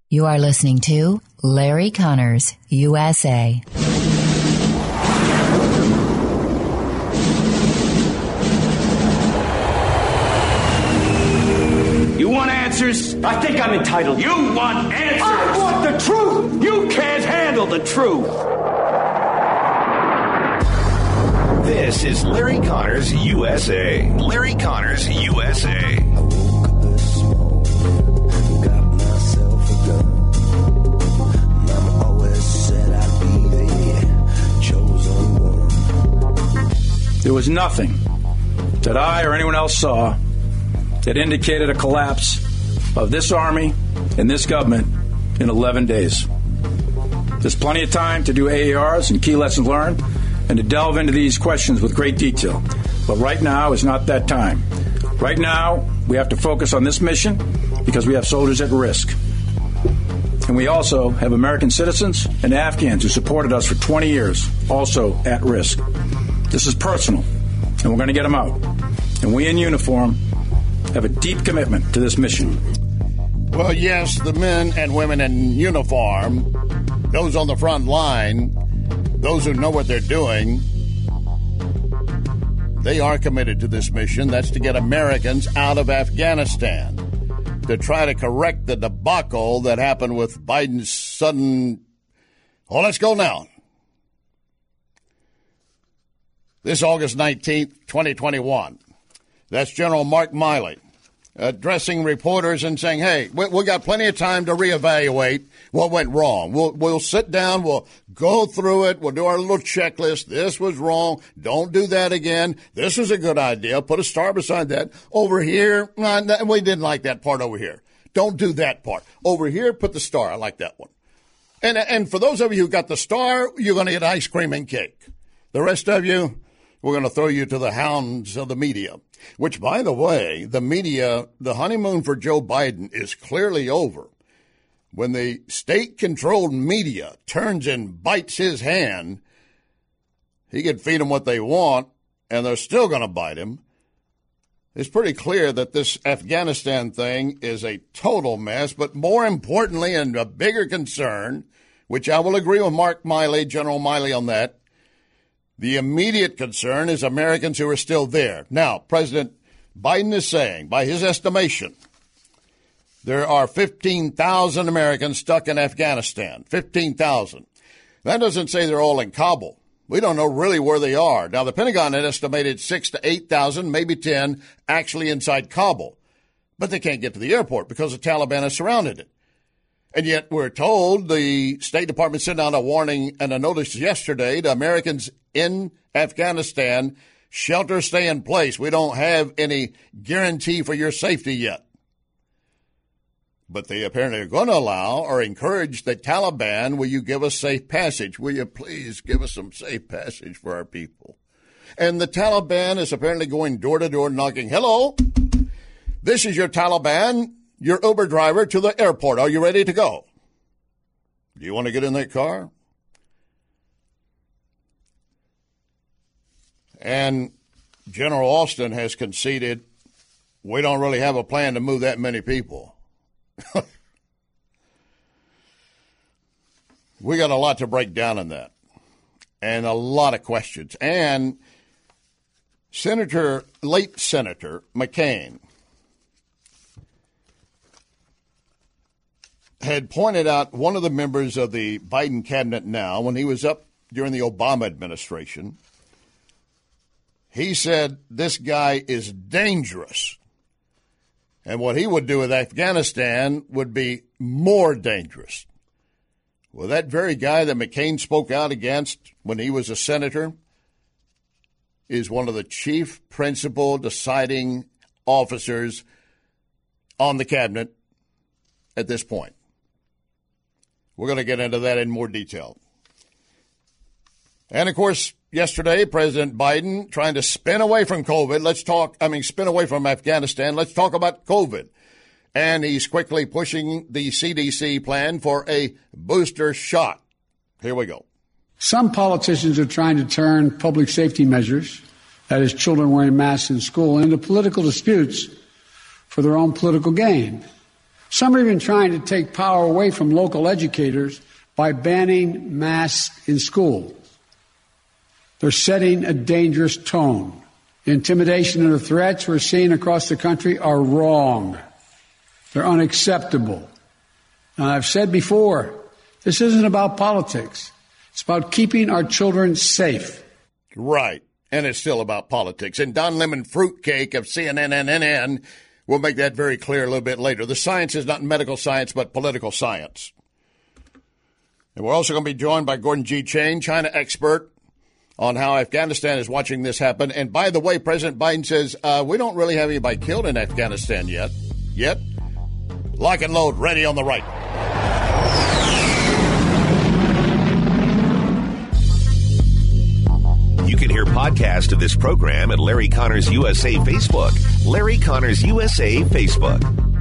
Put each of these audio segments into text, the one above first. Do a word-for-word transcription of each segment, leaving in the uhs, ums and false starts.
You are listening to Larry Connors, U S A. You want answers? I think I'm entitled. You want answers? I want the truth! You can't handle the truth! This is Larry Connors, U S A. Larry Connors, U S A. There was nothing that I or anyone else saw that indicated a collapse of this Army and this government in eleven days. There's plenty of time to do A A Rs and key lessons learned and to delve into these questions with great detail. But right now is not that time. Right now, we have to focus on this mission because we have soldiers at risk. And we also have American citizens and Afghans who supported us for twenty years, also at risk. This is personal, and we're going to get them out. And we in uniform have a deep commitment to this mission. Well, yes, the men and women in uniform, those on the front line, those who know what they're doing, they are committed to this mission. That's to get Americans out of Afghanistan, to try to correct the debacle that happened with Biden's sudden, oh, let's go now. This August nineteenth, twenty twenty-one. That's General Mark Milley addressing reporters and saying, hey, we, we got plenty of time to reevaluate what went wrong. We'll, we'll sit down. We'll go through it. We'll do our little checklist. This was wrong. Don't do that again. This was a good idea. Put a star beside that. Over here, nah, we didn't like that part over here. Don't do that part. Over here, put the star. I like that one. And, and for those of you who got the star, you're going to get ice cream and cake. The rest of you, we're going to throw you to the hounds of the media, which, by the way, the media, the honeymoon for Joe Biden is clearly over. When the state-controlled media turns and bites his hand, he can feed them what they want, and they're still going to bite him. It's pretty clear that this Afghanistan thing is a total mess, but more importantly, and a bigger concern, which I will agree with Mark Milley, General Milley on that, the immediate concern is Americans who are still there. Now, President Biden is saying, by his estimation, there are fifteen thousand Americans stuck in Afghanistan. fifteen thousand. That doesn't say they're all in Kabul. We don't know really where they are. Now, the Pentagon had estimated six to eight thousand, maybe ten, actually inside Kabul. But they can't get to the airport because the Taliban has surrounded it. And yet we're told the State Department sent out a warning and a notice yesterday to Americans in Afghanistan, shelter, stay in place. We don't have any guarantee for your safety yet. But they apparently are going to allow or encourage the Taliban, will you give us safe passage? Will you please give us some safe passage for our people? And the Taliban is apparently going door to door knocking, hello, this is your Taliban, your Uber driver to the airport. Are you ready to go? Do you want to get in that car? And General Austin has conceded we don't really have a plan to move that many people. We got a lot to break down in that and a lot of questions. And Senator, late Senator McCain had pointed out one of the members of the Biden cabinet now, when he was up during the Obama administration, he said this guy is dangerous. And what he would do with Afghanistan would be more dangerous. Well, that very guy that McCain spoke out against when he was a senator is one of the chief principal deciding officers on the cabinet at this point. We're going to get into that in more detail. And, of course, yesterday, President Biden trying to spin away from COVID. Let's talk, I mean, spin away from Afghanistan. Let's talk about COVID. And he's quickly pushing the C D C plan for a booster shot. Here we go. Some politicians are trying to turn public safety measures, that is, children wearing masks in school, into political disputes for their own political gain. Some are even trying to take power away from local educators by banning masks in school. They're setting a dangerous tone. The intimidation and the threats we're seeing across the country are wrong. They're unacceptable. And I've said before, this isn't about politics. It's about keeping our children safe. Right. And it's still about politics. And Don Lemon Fruitcake of C N N N N will make that very clear a little bit later. The science is not medical science, but political science. And we're also going to be joined by Gordon G. Chang, China expert, on how Afghanistan is watching this happen. And by the way, President Biden says, uh, we don't really have anybody killed in Afghanistan yet. Yet. Lock and load, ready on the right. You can hear podcast of this program at Larry Connors U S A Facebook. Larry Connors U S A Facebook.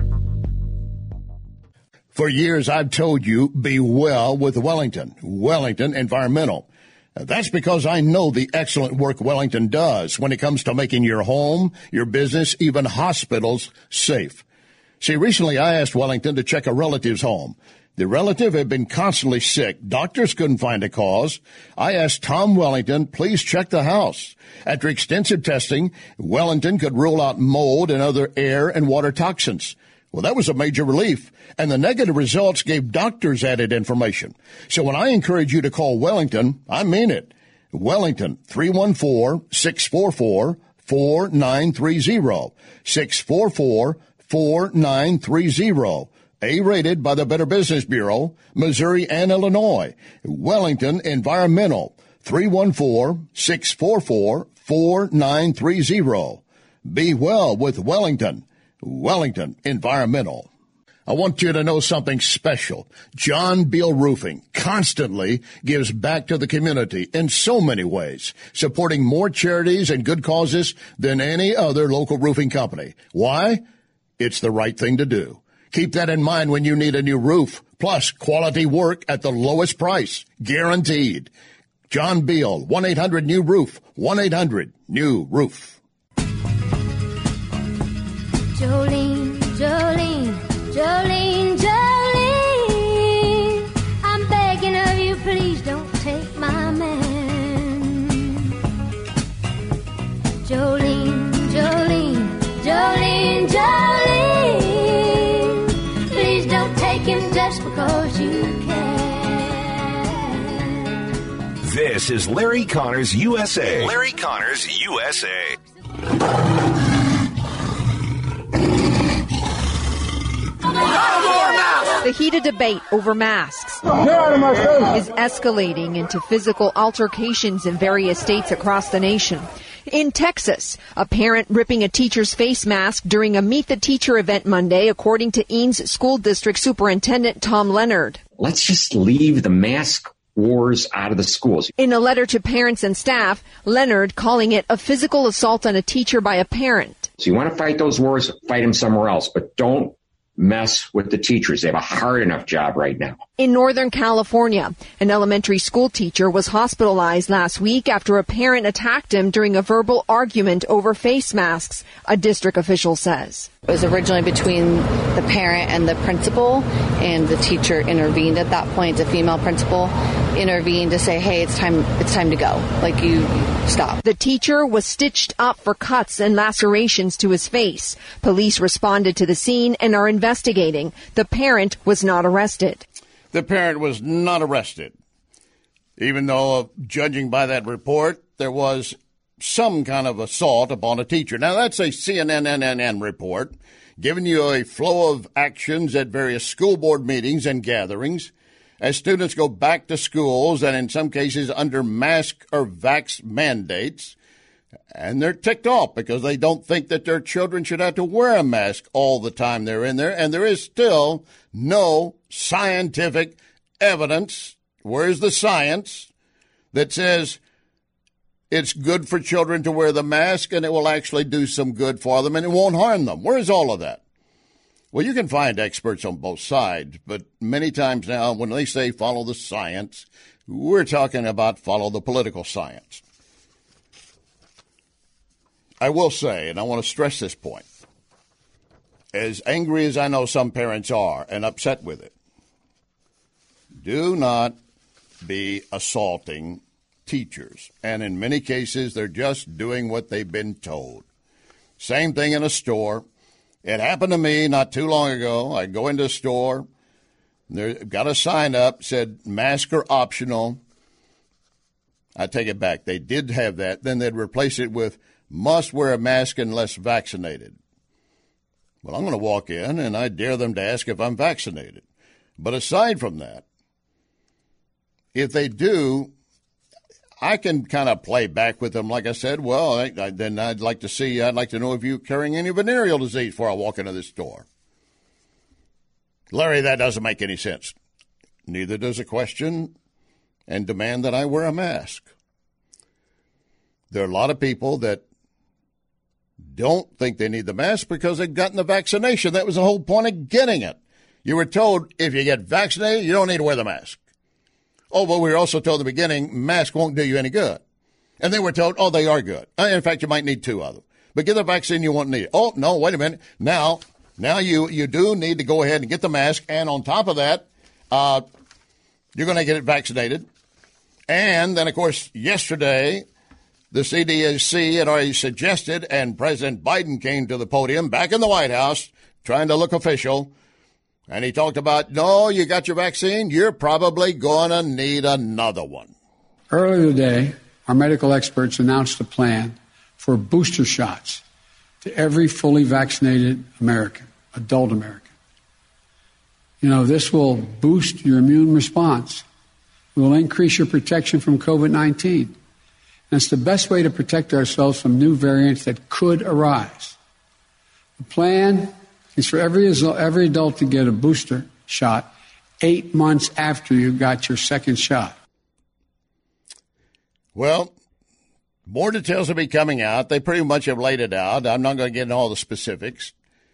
For years, I've told you, be well with Wellington. Wellington Environmental. That's because I know the excellent work Wellington does when it comes to making your home, your business, even hospitals safe. See, recently I asked Wellington to check a relative's home. The relative had been constantly sick. Doctors couldn't find a cause. I asked Tom Wellington, please check the house. After extensive testing, Wellington could rule out mold and other air and water toxins. Well, that was a major relief, and the negative results gave doctors added information. So when I encourage you to call Wellington, I mean it. Wellington, three one four, six four four, four nine three zero, six four four, four nine three zero. A-rated by the Better Business Bureau, Missouri and Illinois. Wellington Environmental, three one four, six four four, four nine three zero. Be well with Wellington. Wellington Environmental. I want you to know something special. John Beal Roofing constantly gives back to the community in so many ways, supporting more charities and good causes than any other local roofing company. Why? It's the right thing to do. Keep that in mind when you need a new roof, plus quality work at the lowest price, guaranteed. John Beal, one eight hundred new roof, one eight hundred new roof. Jolene, Jolene, Jolene, Jolene, I'm begging of you, please don't take my man. Jolene, Jolene, Jolene, Jolene, please don't take him just because you can. This is Larry Connors U S A. Larry Connors U S A. The heated debate over masks is escalating into physical altercations in various states across the nation. In Texas, a parent ripping a teacher's face mask during a Meet the Teacher event Monday, according to Eanes School District Superintendent Tom Leonard. Let's just leave the mask wars out of the schools. In a letter to parents and staff, Leonard calling it a physical assault on a teacher by a parent. So you want to fight those wars, fight them somewhere else, but don't mess with the teachers. They have a hard enough job right now. In Northern California, an elementary school teacher was hospitalized last week after a parent attacked him during a verbal argument over face masks, a district official says. It was originally between the parent and the principal, and the teacher intervened at that point. The female principal intervened to say, hey, it's time, it's time to go. Like, you stop. The teacher was stitched up for cuts and lacerations to his face. Police responded to the scene and are investigating. The parent was not arrested. The parent was not arrested, even though, uh, judging by that report, there was some kind of assault upon a teacher. Now, that's a C N N N N report giving you a flow of actions at various school board meetings and gatherings as students go back to schools and in some cases under mask or vax mandates. And they're ticked off because they don't think that their children should have to wear a mask all the time they're in there. And there is still no scientific evidence. Where's the science that says it's good for children to wear the mask and it will actually do some good for them and it won't harm them? Where's all of that? Well, you can find experts on both sides, but many times now when they say follow the science, we're talking about follow the political science. I will say, and I want to stress this point, as angry as I know some parents are and upset with it, do not be assaulting teachers. And in many cases, they're just doing what they've been told. Same thing in a store. It happened to me not too long ago. I go into a store. There got a sign up, said masks are optional. I take it back. They did have that. Then they'd replace it with must wear a mask unless vaccinated. Well, I'm going to walk in, and I dare them to ask if I'm vaccinated. But aside from that, if they do, I can kind of play back with them. Like I said, well, I, I, then I'd like to see, I'd like to know if you're carrying any venereal disease before I walk into this store. Larry, that doesn't make any sense. Neither does a question and demand that I wear a mask. There are a lot of people that don't think they need the mask because they've gotten the vaccination. That was the whole point of getting it. You were told if you get vaccinated, you don't need to wear the mask. Oh, but we were also told in the beginning, masks won't do you any good. And then we're told, oh, they are good. In fact, you might need two of them. But get the vaccine, you won't need it. Oh, no, wait a minute. Now, now you, you do need to go ahead and get the mask. And on top of that, uh, you're going to get it vaccinated. And then, of course, yesterday, the C D C had already suggested, and President Biden came to the podium back in the White House trying to look official. And he talked about, no, you got your vaccine, you're probably going to need another one. Earlier today, our medical experts announced a plan for booster shots to every fully vaccinated American, adult American. You know, this will boost your immune response. It will increase your protection from COVID nineteen. And it's the best way to protect ourselves from new variants that could arise. The plan is for every, every adult to get a booster shot eight months after you got your second shot. Well, more details will be coming out. They pretty much have laid it out. I'm not going to get into all the specifics.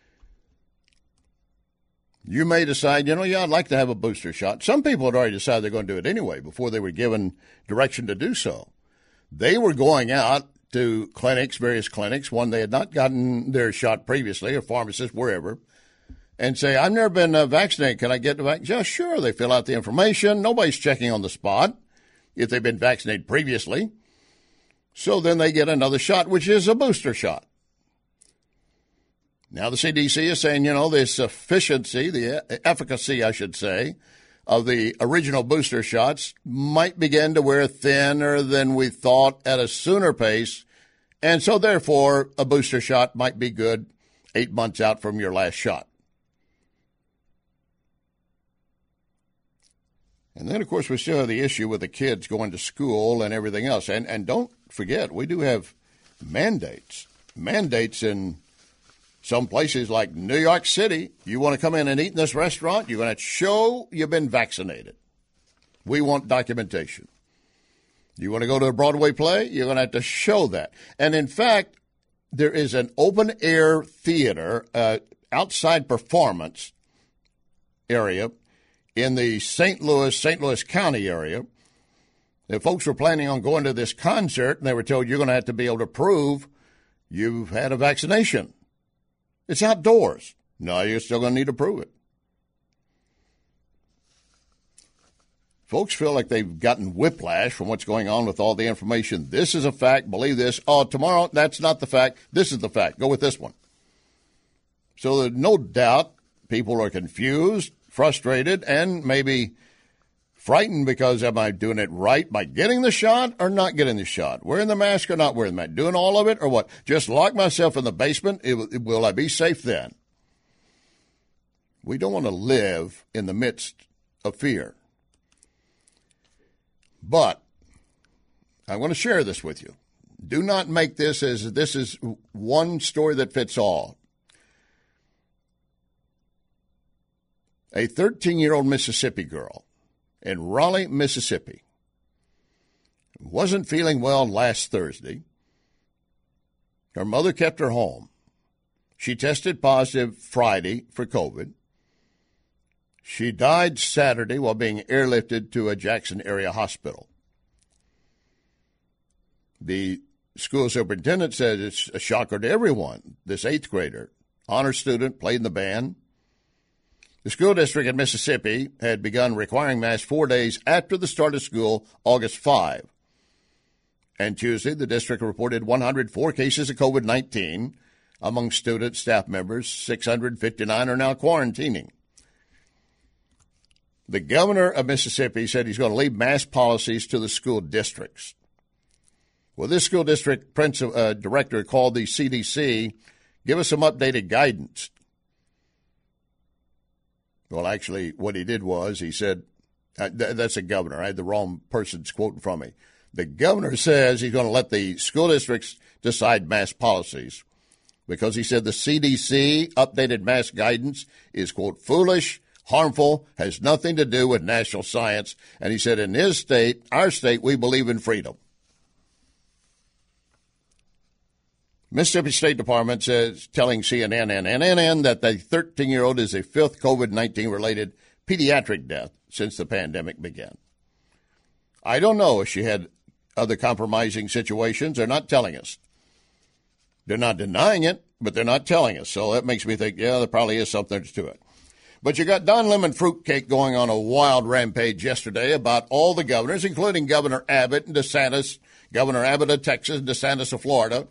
You may decide, you know, yeah, I'd like to have a booster shot. Some people had already decided they're going to do it anyway before they were given direction to do so. They were going out to clinics, various clinics, one they had not gotten their shot previously, or pharmacists, wherever, and say, I've never been uh, vaccinated. Can I get the vaccine? Yeah, sure. They fill out the information. Nobody's checking on the spot if they've been vaccinated previously. So then they get another shot, which is a booster shot. Now the C D C is saying, you know, the sufficiency, the efficacy, I should say, of the original booster shots might begin to wear thinner than we thought at a sooner pace. And so, therefore, a booster shot might be good eight months out from your last shot. And then, of course, we still have the issue with the kids going to school and everything else. And, and don't forget, we do have mandates. Mandates in some places like New York City. You want to come in and eat in this restaurant, you're going to show you've been vaccinated. We want documentation. You want to go to a Broadway play, you're going to have to show that. And, in fact, there is an open-air theater, uh, outside performance area in the Saint Louis, Saint Louis County area. The folks were planning on going to this concert, and they were told you're going to have to be able to prove you've had a vaccination. It's outdoors. No, you're still going to need to prove it. Folks feel like they've gotten whiplash from what's going on with all the information. This is a fact. Believe this. Oh, tomorrow, that's not the fact. This is the fact. Go with this one. So there's no doubt people are confused, frustrated, and maybe frightened because am I doing it right by getting the shot or not getting the shot? Wearing the mask or not wearing the mask? Doing all of it or what? Just lock myself in the basement? It, it, will I be safe then? We don't want to live in the midst of fear. But I want to share this with you. Do not make this as this is one story that fits all. A thirteen-year-old Mississippi girl in Raleigh, Mississippi, wasn't feeling well last Thursday. Her mother kept her home. She tested positive Friday for COVID. She died Saturday while being airlifted to a Jackson area hospital. The school superintendent says it's a shocker to everyone. This eighth grader honor student, played in the band. The school district in Mississippi had begun requiring masks four days after the start of school, August fifth. And Tuesday, the district reported one hundred four cases of COVID nineteen among student staff members. six hundred fifty-nine are now quarantining. The governor of Mississippi said he's going to leave mask policies to the school districts. Well, this school district principal, uh, director called the C D C, give us some updated guidance. Well, actually, what he did was he said, uh, th- that's a governor. I had the wrong person's quoting from me. The governor says he's going to let the school districts decide mask policies because he said the C D C updated mask guidance is, quote, foolish, harmful, has nothing to do with national science. And he said in his state, our state, we believe in freedom. Mississippi State Department says, telling C N N and N N N that the thirteen-year-old is the fifth COVID nineteen-related pediatric death since the pandemic began. I don't know if she had other compromising situations. They're not telling us. They're not denying it, but they're not telling us. So that makes me think, yeah, there probably is something to it. But you got Don Lemon Fruitcake going on a wild rampage yesterday about all the governors, including Governor Abbott and DeSantis, Governor Abbott of Texas, DeSantis of Florida.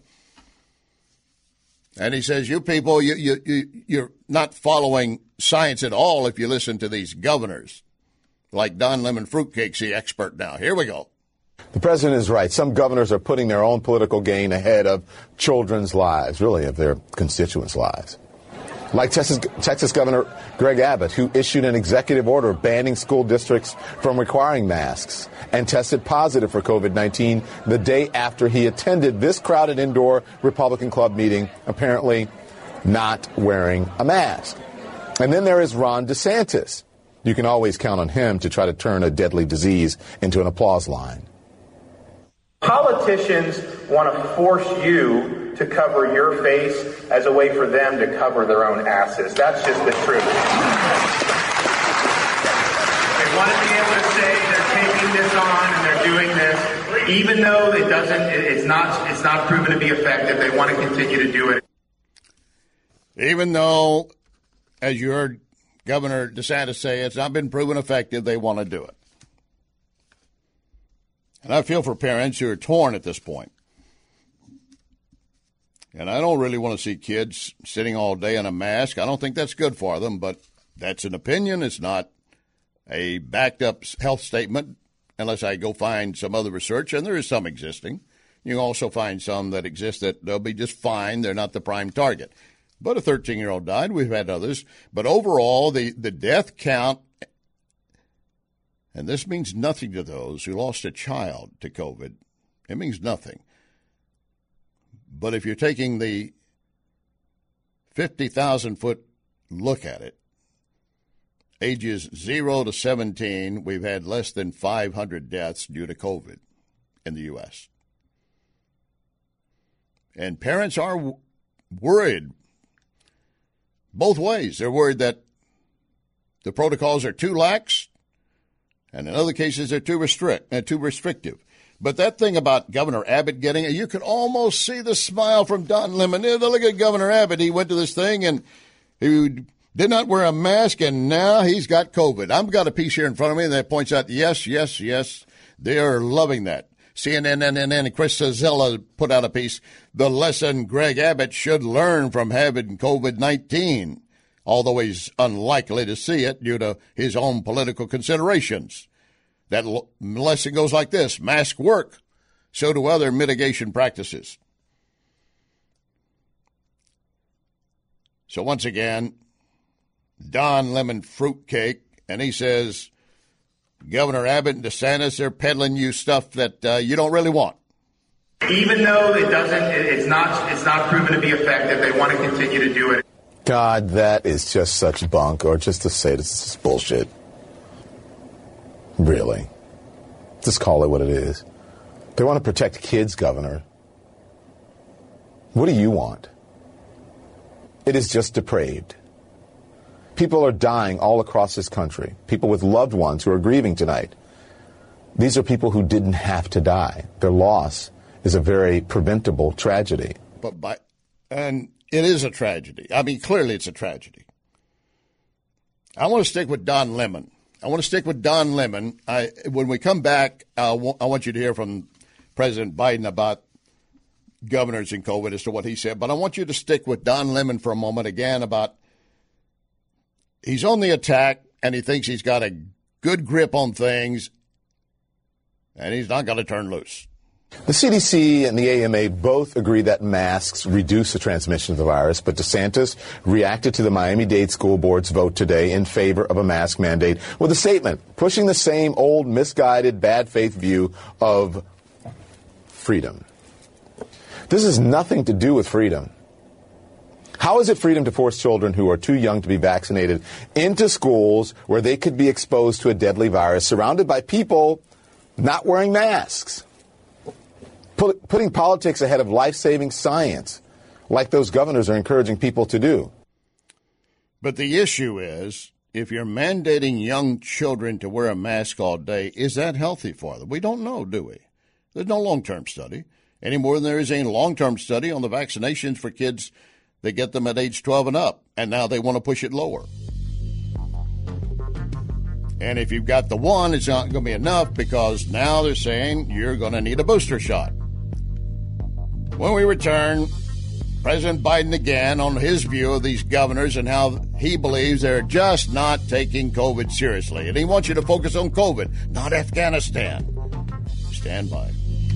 And he says, you people, you, you, you, you're not following science at all if you listen to these governors. Like Don Lemon Fruitcake's the expert now. Here we go. The president is right. Some governors are putting their own political gain ahead of children's lives, really of their constituents' lives. Like Texas, Texas Governor Greg Abbott, who issued an executive order banning school districts from requiring masks and tested positive for COVID nineteen the day after he attended this crowded indoor Republican club meeting, apparently not wearing a mask. And then there is Ron DeSantis. You can always count on him to try to turn a deadly disease into an applause line. Politicians want to force you to cover your face as a way for them to cover their own asses. That's just the truth. They want to be able to say they're taking this on and they're doing this, even though it doesn't. It's not. It's not proven to be effective. They want to continue to do it. Even though, as you heard Governor DeSantis say, it's not been proven effective, they want to do it. And I feel for parents who are torn at this point. And I don't really want to see kids sitting all day in a mask. I don't think that's good for them, but that's an opinion. It's not a backed-up health statement unless I go find some other research, and there is some existing. You can also find some that exist that they'll be just fine. They're not the prime target. But a thirteen-year-old died. We've had others. But overall, the, the death count, and this means nothing to those who lost a child to COVID. It means nothing. But if you're taking the fifty thousand foot look at it, ages zero to seventeen, we've had less than five hundred deaths due to COVID in the U S. And parents are w- worried both ways. They're worried that the protocols are too lax, and in other cases they're too restrict, uh, too restrictive. But that thing about Governor Abbott getting it, you could almost see the smile from Don Lemon. Look at Governor Abbott. He went to this thing and he did not wear a mask, and now he's got COVID. I've got a piece here in front of me that points out, yes, yes, yes, they are loving that. C N N and Chris Cezella put out a piece, the lesson Greg Abbott should learn from having COVID nineteen, although he's unlikely to see it due to his own political considerations. That lesson goes like this: masks work, so do other mitigation practices. So once again, Don Lemon Fruitcake, and he says, Governor Abbott and DeSantis, they're peddling you stuff that uh, you don't really want. Even though it doesn't, it's not, it's not proven to be effective, they want to continue to do it. God, that is just such bunk, or just to say this is bullshit. Really. Just call it what it is. They want to protect kids, Governor. What do you want? It is just depraved. People are dying all across this country. People with loved ones who are grieving tonight. These are people who didn't have to die. Their loss is a very preventable tragedy. But by, and it is a tragedy. I mean, clearly it's a tragedy. I want to stick with Don Lemon. I want to stick with Don Lemon. I, when we come back, uh, I want you to hear from President Biden about governors and COVID as to what he said. But I want you to stick with Don Lemon for a moment again about he's on the attack and he thinks he's got a good grip on things and he's not going to turn loose. The C D C and the A M A both agree that masks reduce the transmission of the virus, but DeSantis reacted to the Miami-Dade School Board's vote today in favor of a mask mandate with a statement pushing the same old misguided bad faith view of freedom. This has nothing to do with freedom. How is it freedom to force children who are too young to be vaccinated into schools where they could be exposed to a deadly virus surrounded by people not wearing masks? Put, putting politics ahead of life-saving science, like those governors are encouraging people to do. But the issue is, if you're mandating young children to wear a mask all day, is that healthy for them? We don't know, do we? There's no long-term study, any more than there is any long-term study on the vaccinations for kids that get them at age twelve and up, and now they want to push it lower. And if you've got the one, it's not going to be enough because now they're saying you're going to need a booster shot. When we return, President Biden again on his view of these governors and how he believes they're just not taking COVID seriously. And he wants you to focus on COVID, not Afghanistan. Stand by.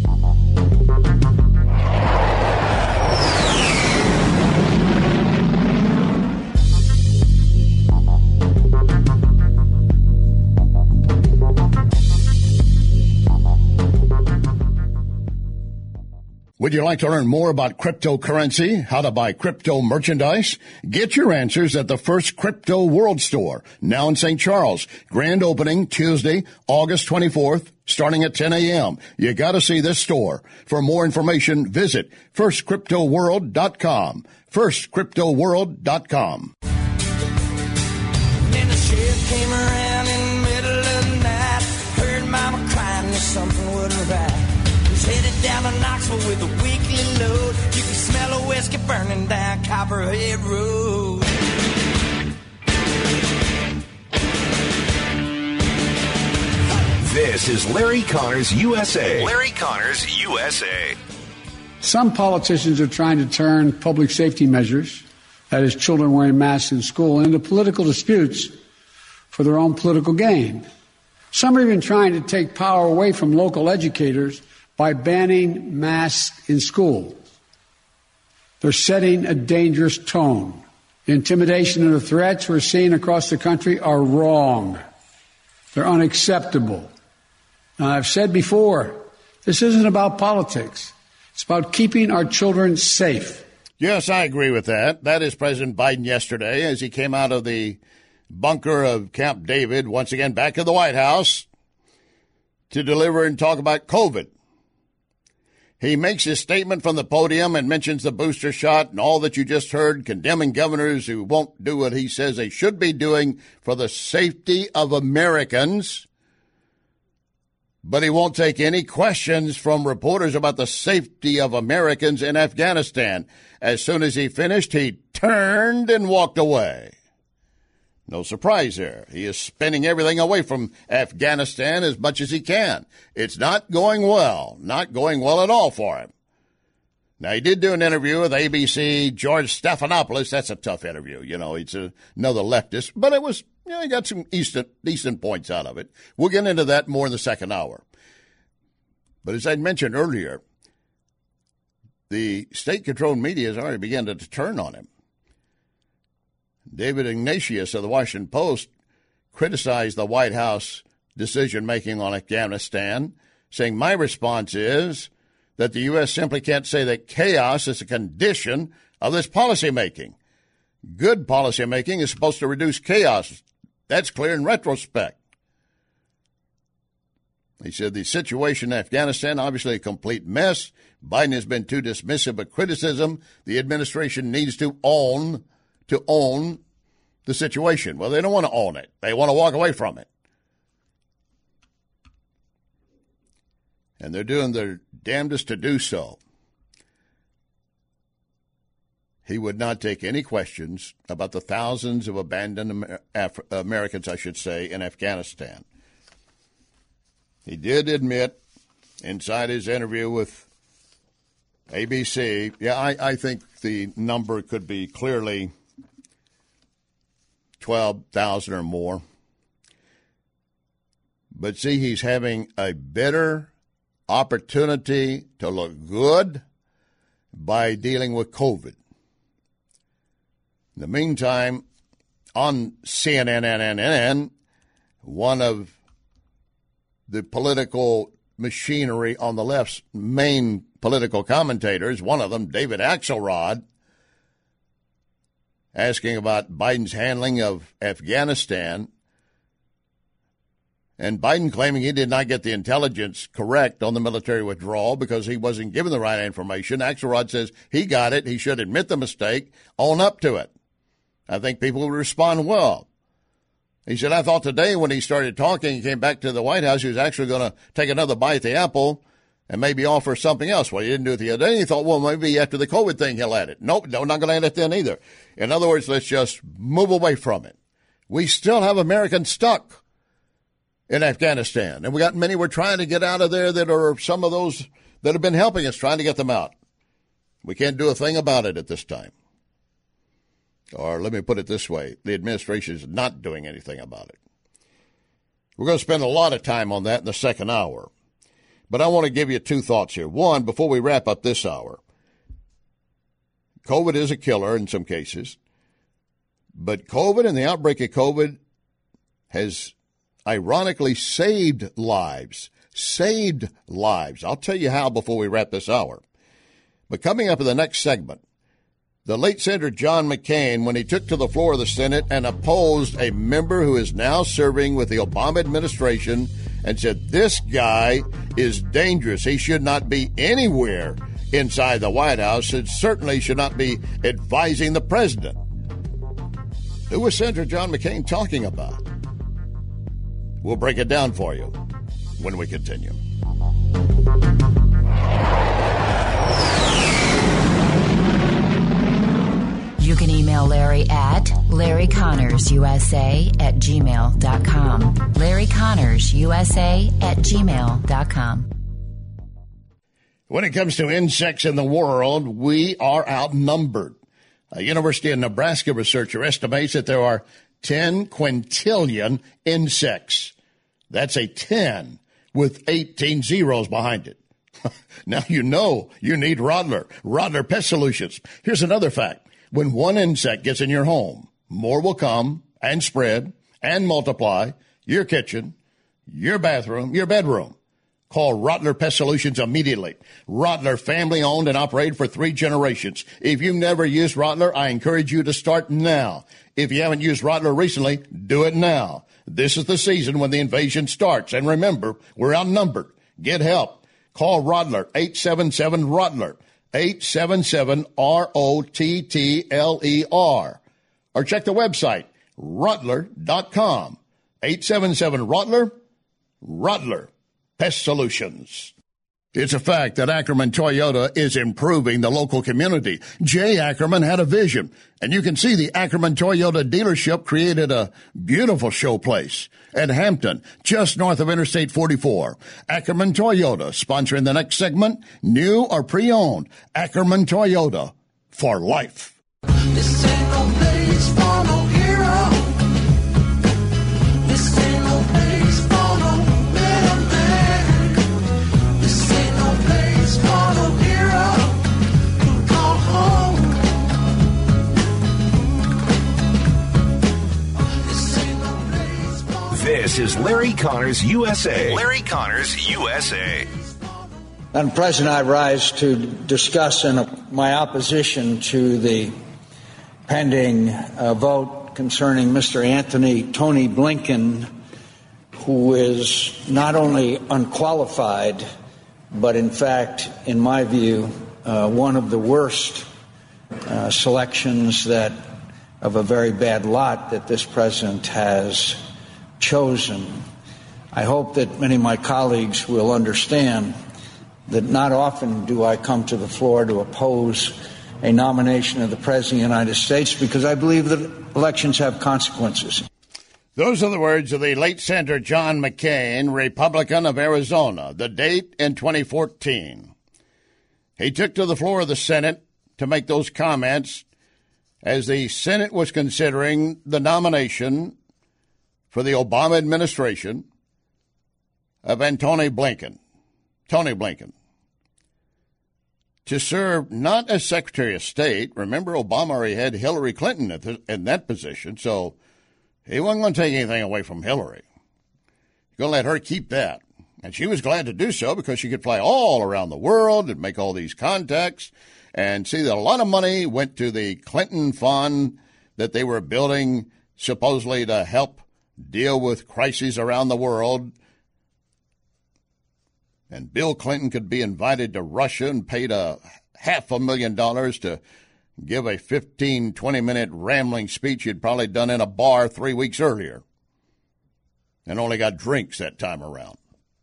Would you like to learn more about cryptocurrency, how to buy crypto merchandise? Get your answers at the First Crypto World Store, now in Saint Charles. Grand opening Tuesday, August twenty-fourth, starting at ten a.m. You got to see this store. For more information, visit first crypto world dot com. first crypto world dot com. Then the sheriff came around in the middle of the night. Heard mama crying that something wasn't right. Headed down to Knoxville with a weekly load. You can smell a whiskey burning down Copperhead Road. This is Larry Connors U S A. Larry Connors U S A. Some politicians are trying to turn public safety measures, that is children wearing masks in school, into political disputes for their own political gain. Some are even trying to take power away from local educators by banning masks in school. They're setting a dangerous tone. The intimidation and the threats we're seeing across the country are wrong. They're unacceptable. Now, I've said before, this isn't about politics. It's about keeping our children safe. Yes, I agree with that. That is President Biden yesterday as he came out of the bunker of Camp David, once again back to the White House to deliver and talk about COVID. He makes his statement from the podium and mentions the booster shot and all that you just heard, condemning governors who won't do what he says they should be doing for the safety of Americans. But he won't take any questions from reporters about the safety of Americans in Afghanistan. As soon as he finished, he turned and walked away. No surprise there. He is spinning everything away from Afghanistan as much as he can. It's not going well, not going well at all for him. Now, he did do an interview with A B C, George Stephanopoulos. That's a tough interview. You know, he's a, another leftist, but it was, you know, he got some decent, decent points out of it. We'll get into that more in the second hour. But as I mentioned earlier, the state-controlled media has already begun to turn on him. David Ignatius of the Washington Post criticized the White House decision-making on Afghanistan, saying, my response is that the U S simply can't say that chaos is a condition of this policymaking. Good policymaking is supposed to reduce chaos. That's clear in retrospect. He said the situation in Afghanistan, obviously a complete mess. Biden has been too dismissive of criticism. The administration needs to own to own the situation. Well, they don't want to own it. They want to walk away from it. And they're doing their damnedest to do so. he would not take any questions about the thousands of abandoned Amer- Af- Americans, I should say, in Afghanistan. He did admit inside his interview with A B C, yeah, I, I think the number could be clearly twelve thousand or more. But see, he's having a better opportunity to look good by dealing with COVID. In the meantime, on C N N, one of the political machinery on the left's main political commentators, one of them, David Axelrod, asking about Biden's handling of Afghanistan, and Biden claiming he did not get the intelligence correct on the military withdrawal because he wasn't given the right information. Axelrod says he got it. He should admit the mistake, own up to it. I think people would respond well. He said, I thought today when he started talking, he came back to the White House, he was actually going to take another bite at the apple and maybe offer something else. Well, he didn't do it the other day. He thought, well, maybe after the COVID thing, he'll add it. Nope, no, not going to add it then either. In other words, let's just move away from it. We still have Americans stuck in Afghanistan, and we got many we're trying to get out of there that are some of those that have been helping us, trying to get them out. We can't do a thing about it at this time. Or let me put it this way, the administration is not doing anything about it. We're going to spend a lot of time on that in the second hour. But I want to give you two thoughts here. One, before we wrap up this hour, COVID is a killer in some cases, but COVID and the outbreak of COVID has ironically saved lives, saved lives. I'll tell you how before we wrap this hour. But coming up in the next segment, the late Senator John McCain, when he took to the floor of the Senate and opposed a member who is now serving with the Obama administration and said, this guy is dangerous. He should not be anywhere inside the White House and certainly should not be advising the president. Who was Senator John McCain talking about? We'll break it down for you when we continue. You can email Larry at Larry Connors U S A at gmail dot com. Larry Connors U S A at gmail dot com. When it comes to insects in the world, we are outnumbered. A University of Nebraska researcher estimates that there are ten quintillion insects. That's a ten with eighteen zeros behind it. Now you know you need Rottler. Rottler Pest Solutions. Here's another fact. When one insect gets in your home, more will come and spread and multiply your kitchen, your bathroom, your bedroom. Call Rottler Pest Solutions immediately. Rottler, family-owned and operated for three generations. If you've never used Rottler, I encourage you to start now. If you haven't used Rottler recently, do it now. This is the season when the invasion starts. And remember, we're outnumbered. Get help. Call Rottler, eight seven seven, Rottler. eight seven seven, R O T T L E R. Or check the website, Rottler dot com. eight seven seven, Rottler. Rottler Pest Solutions. It's a fact that Ackerman Toyota is improving the local community. Jay Ackerman had a vision, and you can see the Ackerman Toyota dealership created a beautiful showplace at Hampton, just north of Interstate forty-four. Ackerman Toyota, sponsoring the next segment, new or pre-owned. Ackerman Toyota, for life. This ain't no place for no hero. This ain't no place for no better man. This ain't no place for no hero who call home. This ain't no place for. This is Larry Connors U S A. Larry Connors U S A. Madam President, I rise to discuss in a, my opposition to the pending uh, vote concerning Mister Anthony Tony Blinken, who is not only unqualified, but in fact, in my view, uh, one of the worst uh, selections that of a very bad lot that this president has chosen. I hope that many of my colleagues will understand that not often do I come to the floor to oppose a nomination of the President of the United States because I believe that elections have consequences. Those are the words of the late Senator John McCain, Republican of Arizona, the date in twenty fourteen. He took to the floor of the Senate to make those comments as the Senate was considering the nomination for the Obama administration of Antony Blinken, Tony Blinken, to serve not as Secretary of State. Remember, Obama already had Hillary Clinton at the, in that position, so he wasn't going to take anything away from Hillary. He's going to let her keep that. And she was glad to do so because she could fly all around the world and make all these contacts and see that a lot of money went to the Clinton Fund that they were building supposedly to help deal with crises around the world. And Bill Clinton could be invited to Russia and paid a half a million dollars to give a fifteen, twenty-minute rambling speech he'd probably done in a bar three weeks earlier and only got drinks that time around.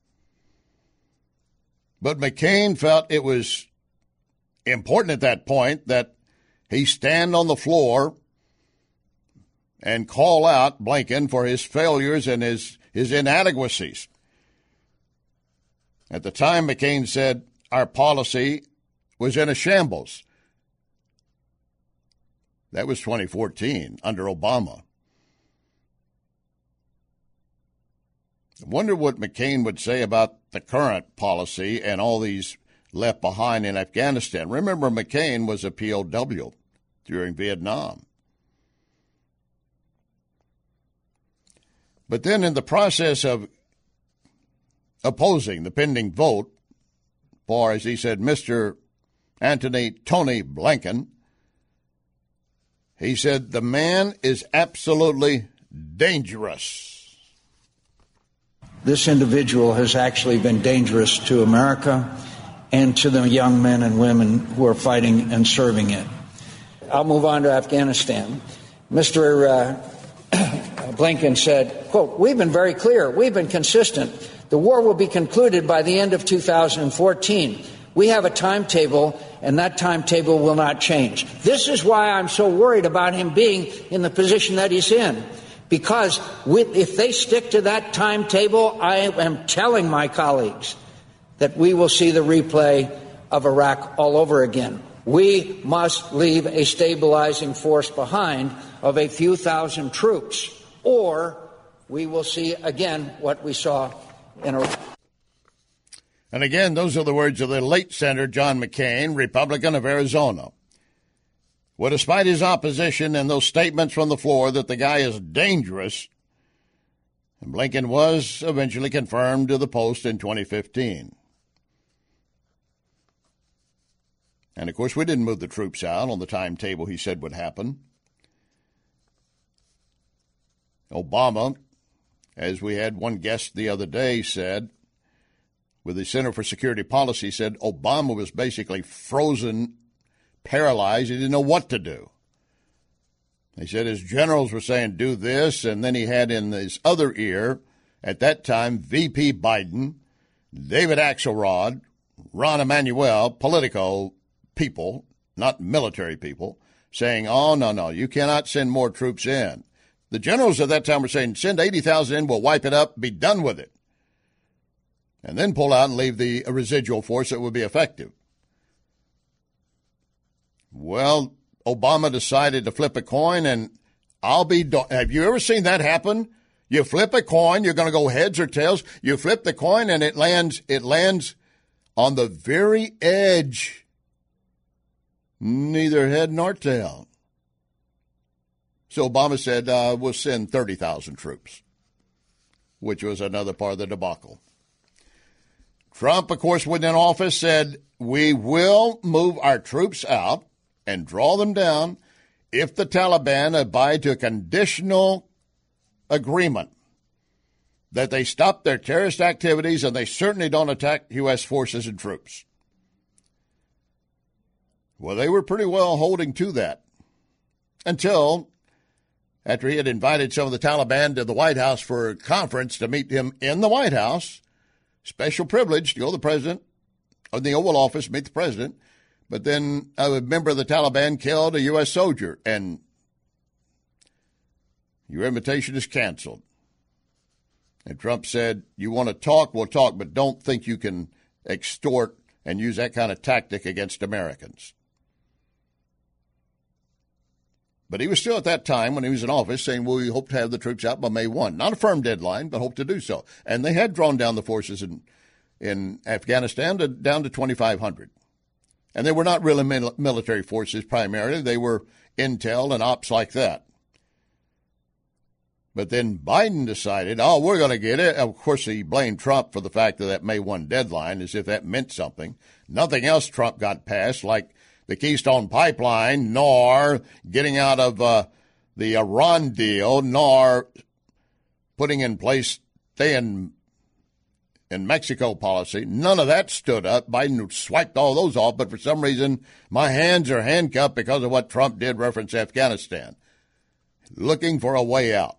But McCain felt it was important at that point that he stand on the floor and call out Blinken for his failures and his, his inadequacies. At the time, McCain said our policy was in a shambles. That was twenty fourteen, under Obama. I wonder what McCain would say about the current policy and all these left behind in Afghanistan. Remember, McCain was a P O W during Vietnam. But then in the process of opposing the pending vote for, as he said, Mister Antony Tony Blinken, he said, the man is absolutely dangerous. This individual has actually been dangerous to America and to the young men and women who are fighting and serving it. I'll move on to Afghanistan. Mister Uh, Blinken said, quote, we've been very clear. We've been consistent. The war will be concluded by the end of two thousand fourteen. We have a timetable, and that timetable will not change. This is why I'm so worried about him being in the position that he's in. Because with, if they stick to that timetable, I am telling my colleagues that we will see the replay of Iraq all over again. We must leave a stabilizing force behind of a few thousand troops, or we will see again what we saw in Iraq. And again, those are the words of the late Senator John McCain, Republican of Arizona. Well, despite his opposition and those statements from the floor that the guy is dangerous, Blinken was eventually confirmed to the post in twenty fifteen. And, of course, we didn't move the troops out on the timetable he said would happen. Obama, as we had one guest the other day said, with the Center for Security Policy, said Obama was basically frozen, paralyzed. He didn't know what to do. He said his generals were saying, do this, and then he had in his other ear, at that time, V P Biden, David Axelrod, Ron Emanuel, Politico people, not military people, saying, oh, no, no, you cannot send more troops in. The generals at that time were saying, send eighty thousand in, we'll wipe it up, be done with it. And then pull out and leave the residual force that would be effective. Well, Obama decided to flip a coin, and I'll be – have you ever seen that happen? You flip a coin, you're going to go heads or tails. You flip the coin, and it lands it lands on the very edge, neither head nor tail. So Obama said, uh, we'll send thirty thousand troops, which was another part of the debacle. Trump, of course, when in office, said, we will move our troops out and draw them down if the Taliban abide to a conditional agreement that they stop their terrorist activities and they certainly don't attack U S forces and troops. Well, they were pretty well holding to that until after he had invited some of the Taliban to the White House for a conference to meet him in the White House. Special privilege to go to the president, or the Oval Office, meet the president. But then a member of the Taliban killed a U S soldier, and your invitation is canceled. And Trump said, you want to talk, we'll talk, but don't think you can extort and use that kind of tactic against Americans. But he was still at that time when he was in office saying, well, we hope to have the troops out by May first. Not a firm deadline, but hope to do so. And they had drawn down the forces in, in Afghanistan to, down to twenty-five hundred. And they were not really mil- military forces primarily. They were intel and ops like that. But then Biden decided, oh, we're going to get it. Of course, he blamed Trump for the fact of that May first deadline, as if that meant something. Nothing else Trump got passed, like the Keystone Pipeline, nor getting out of uh, the Iran deal, nor putting in place stay in, in Mexico policy. None of that stood up. Biden swiped all those off, but for some reason, my hands are handcuffed because of what Trump did reference Afghanistan. Looking for a way out.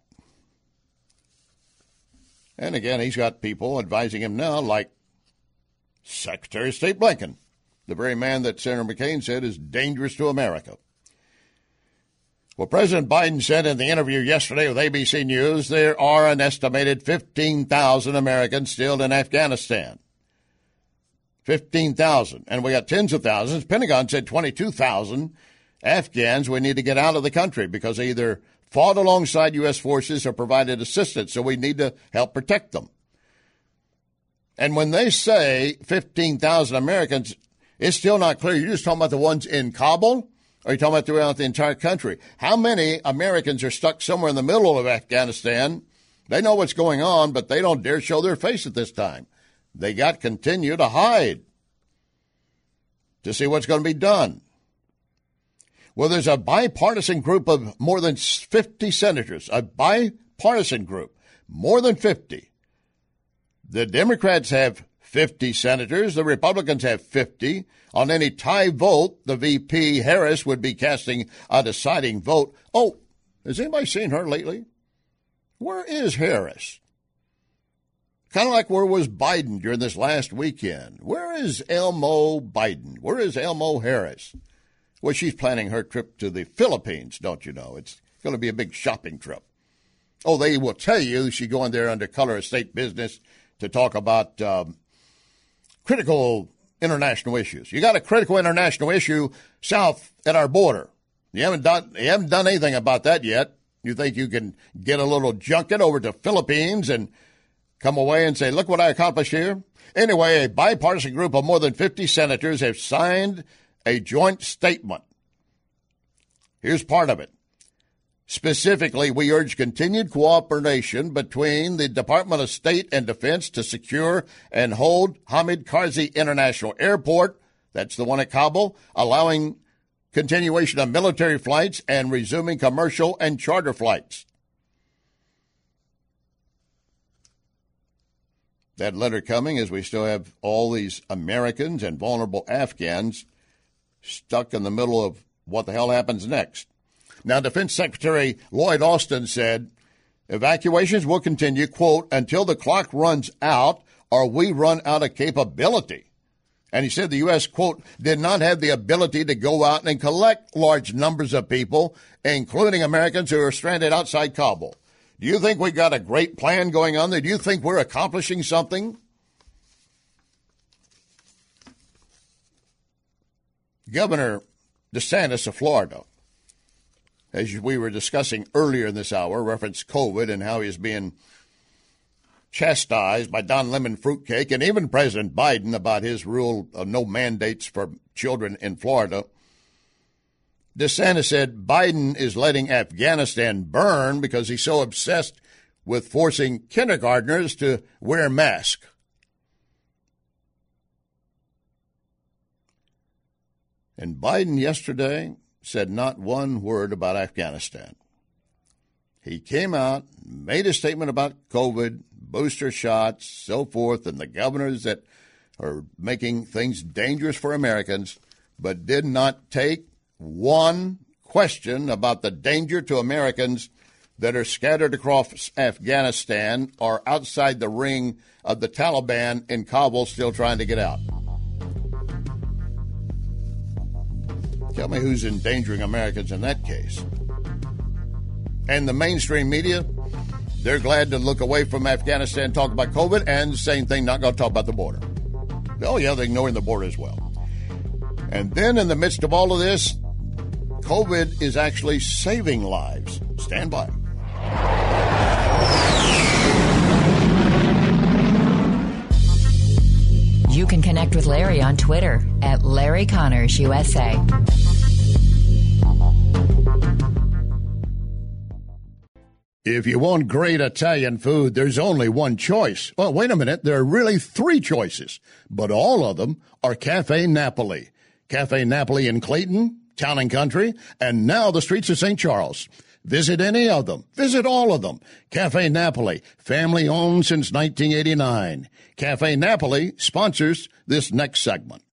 And again, he's got people advising him now, like Secretary of State Blinken, the very man that Senator McCain said is dangerous to America. Well, President Biden said in the interview yesterday with A B C News, there are an estimated fifteen thousand Americans still in Afghanistan. fifteen thousand. And we got tens of thousands. Pentagon said twenty-two thousand Afghans we need to get out of the country because they either fought alongside U S forces or provided assistance, so we need to help protect them. And when they say fifteen thousand Americans, it's still not clear. You're just talking about the ones in Kabul, or are you talking about throughout the entire country? How many Americans are stuck somewhere in the middle of Afghanistan? They know what's going on, but they don't dare show their face at this time. They got to continue to hide to see what's going to be done. Well, there's a bipartisan group of more than fifty senators, a bipartisan group, more than fifty. The Democrats have fifty senators. The Republicans have fifty. On any tie vote, the V P, Harris, would be casting a deciding vote. Oh, has anybody seen her lately? Where is Harris? Kind of like where was Biden during this last weekend. Where is Elmo Biden? Where is Elmo Harris? Well, she's planning her trip to the Philippines, don't you know? It's going to be a big shopping trip. Oh, they will tell you she's going there under color of state business to talk about um, critical international issues. You got a critical international issue south at our border. You haven't done, you haven't done anything about that yet. You think you can get a little junket over to Philippines and come away and say, look what I accomplished here? Anyway, a bipartisan group of more than fifty senators have signed a joint statement. Here's part of it. Specifically, we urge continued cooperation between the Department of State and Defense to secure and hold Hamid Karzai International Airport, that's the one at Kabul, allowing continuation of military flights and resuming commercial and charter flights. That letter coming as we still have all these Americans and vulnerable Afghans stuck in the middle of what the hell happens next. Now, Defense Secretary Lloyd Austin said, evacuations will continue, quote, until the clock runs out or we run out of capability. And he said the U S, quote, did not have the ability to go out and collect large numbers of people, including Americans who are stranded outside Kabul. Do you think we got a great plan going on there? Do you think we're accomplishing something? Governor DeSantis of Florida, as we were discussing earlier in this hour, referenced COVID and how he's being chastised by Don Lemon Fruitcake and even President Biden about his rule of no mandates for children in Florida. DeSantis said Biden is letting Afghanistan burn because he's so obsessed with forcing kindergartners to wear masks. And Biden yesterday said not one word about Afghanistan. He came out, made a statement about COVID, booster shots, so forth, and the governors that are making things dangerous for Americans, but did not take one question about the danger to Americans that are scattered across Afghanistan or outside the ring of the Taliban in Kabul still trying to get out. Tell me who's endangering Americans in that case. And the mainstream media, they're glad to look away from Afghanistan and talk about COVID, and the same thing, not going to talk about the border. Oh, yeah, they're ignoring the border as well. And then in the midst of all of this, COVID is actually saving lives. Stand by. You can connect with Larry on Twitter at Larry Connors U S A. If you want great Italian food, there's only one choice. Oh, wait a minute. There are really three choices, but all of them are Cafe Napoli. Cafe Napoli in Clayton, Town and Country, and now the streets of Saint Charles. Visit any of them. Visit all of them. Cafe Napoli, family owned since nineteen eighty-nine. Cafe Napoli sponsors this next segment.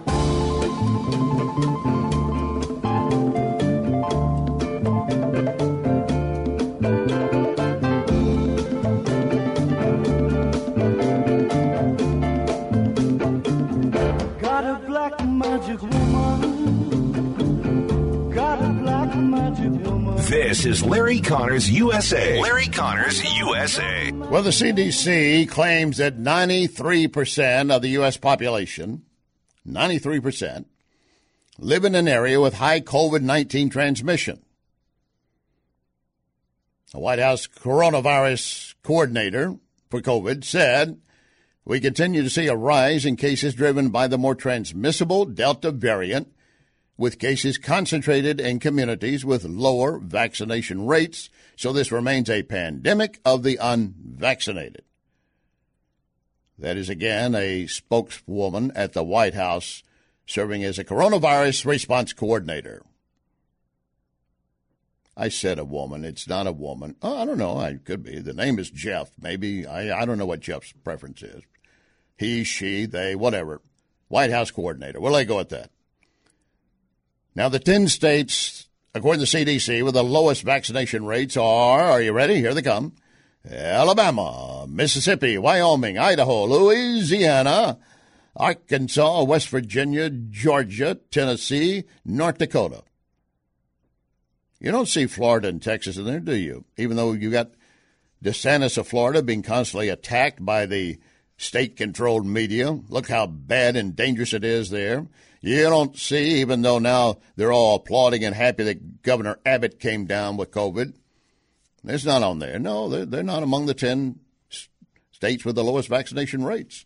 Got a black magic woman. Got a black magic woman. This is Larry Connors U S A. Larry Connors U S A. Well, the C D C claims that ninety-three percent of the U S population, ninety-three percent, live in an area with high COVID nineteen transmission. The White House coronavirus coordinator for COVID said, we continue to see a rise in cases driven by the more transmissible Delta variant, with cases concentrated in communities with lower vaccination rates, so this remains a pandemic of the unvaccinated. That is, again, a spokeswoman at the White House serving as a coronavirus response coordinator. I said a woman. It's not a woman. Oh, I don't know. I could be. The name is Jeff. Maybe. I, I don't know what Jeff's preference is. He, she, they, whatever. White House coordinator. We'll let you go at that. Now, the ten states, according to the C D C, with the lowest vaccination rates are, are you ready? Here they come. Alabama, Mississippi, Wyoming, Idaho, Louisiana, Arkansas, West Virginia, Georgia, Tennessee, North Dakota. You don't see Florida and Texas in there, do you? Even though you got DeSantis of Florida being constantly attacked by the state-controlled media. Look how bad and dangerous it is there. You don't see, even though now they're all applauding and happy that Governor Abbott came down with COVID. It's not on there. No, they're, they're not among the ten states with the lowest vaccination rates.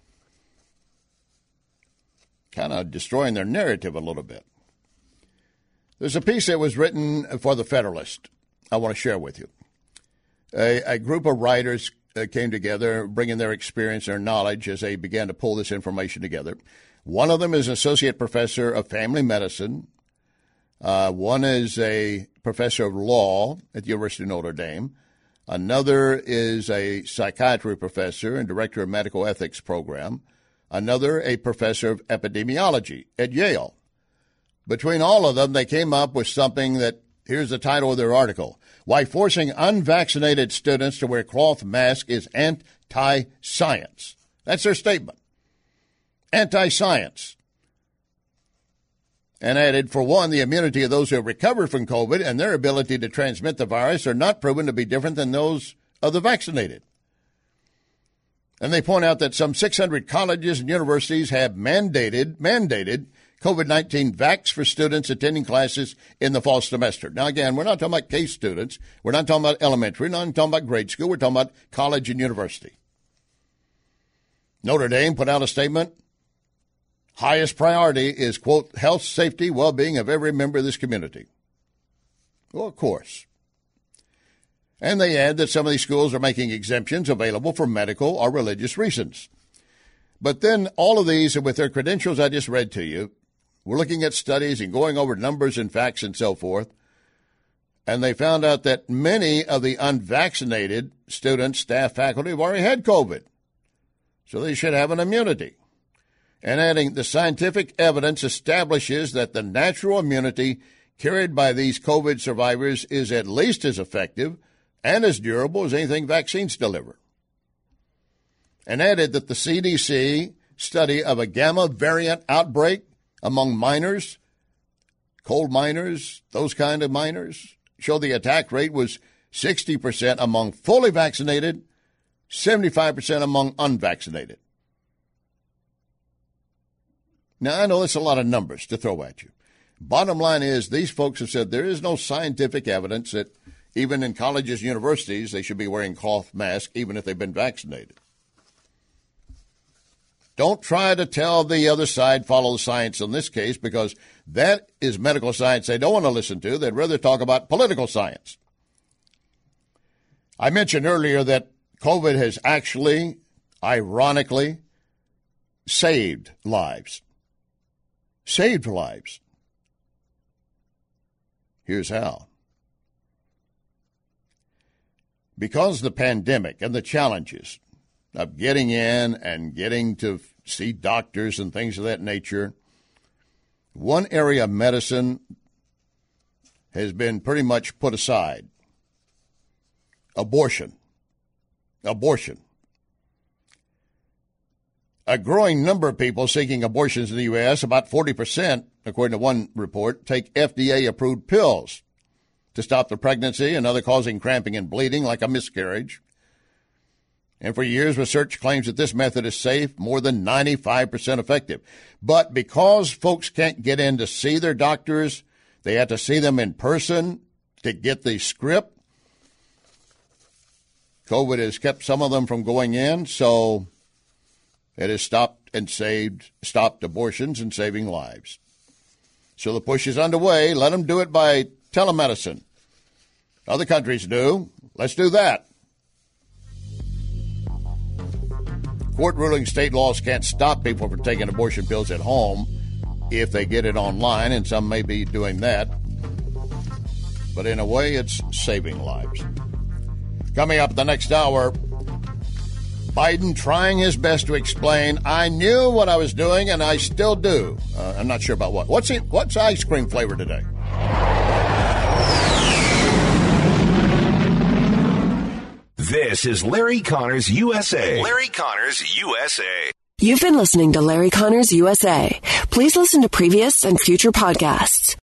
Kind of destroying their narrative a little bit. There's a piece that was written for the Federalist I want to share with you. A, a group of writers uh, came together, bringing their experience, their knowledge as they began to pull this information together. One of them is associate professor of family medicine. Uh, one is a professor of law at the University of Notre Dame. Another is a psychiatry professor and director of medical ethics program. Another, a professor of epidemiology at Yale. Between all of them, they came up with something that, here's the title of their article, Why Forcing Unvaccinated Students to Wear Cloth Masks is Anti-Science. That's their statement. Anti-science. And added, for one, the immunity of those who have recovered from COVID and their ability to transmit the virus are not proven to be different than those of the vaccinated. And they point out that some six hundred colleges and universities have mandated, mandated COVID nineteen vax for students attending classes in the fall semester. Now, again, we're not talking about K students. We're not talking about elementary. We're not talking about grade school. We're talking about college and university. Notre Dame put out a statement. Highest priority is, quote, health, safety, well-being of every member of this community. Well, of course. And they add that some of these schools are making exemptions available for medical or religious reasons. But then all of these, with their credentials I just read to you, we're looking at studies and going over numbers and facts and so forth, and they found out that many of the unvaccinated students, staff, faculty have already had COVID. So they should have an immunity. And adding, the scientific evidence establishes that the natural immunity carried by these COVID survivors is at least as effective and as durable as anything vaccines deliver. And added that the C D C study of a gamma variant outbreak among minors coal miners, those kind of miners, show the attack rate was sixty percent among fully vaccinated, seventy-five percent among unvaccinated. Now, I know that's a lot of numbers to throw at you. Bottom line is these folks have said there is no scientific evidence that even in colleges, universities, they should be wearing cloth masks even if they've been vaccinated. Don't try to tell the other side, follow the science in this case, because that is medical science they don't want to listen to. They'd rather talk about political science. I mentioned earlier that COVID has actually, ironically, saved lives. Saved lives. Here's how. Because of the pandemic and the challenges of getting in and getting to see doctors and things of that nature, one area of medicine has been pretty much put aside. Abortion. Abortion. A growing number of people seeking abortions in the U S, about forty percent, according to one report, take F D A-approved pills to stop the pregnancy and other causing cramping and bleeding like a miscarriage. And for years, research claims that this method is safe, more than ninety-five percent effective. But because folks can't get in to see their doctors, they have to see them in person to get the script. COVID has kept some of them from going in, so it has stopped and saved, stopped abortions and saving lives. So the push is underway. Let them do it by telemedicine. Other countries do. Let's do that. Court ruling state laws can't stop people from taking abortion pills at home if they get it online, and some may be doing that. But in a way, it's saving lives. Coming up the next hour, Biden trying his best to explain, I knew what I was doing, and I still do. Uh, I'm not sure about what. What's it, what's ice cream flavor today? This is Larry Connors U S A. Larry Connors U S A. You've been listening to Larry Connors U S A. Please listen to previous and future podcasts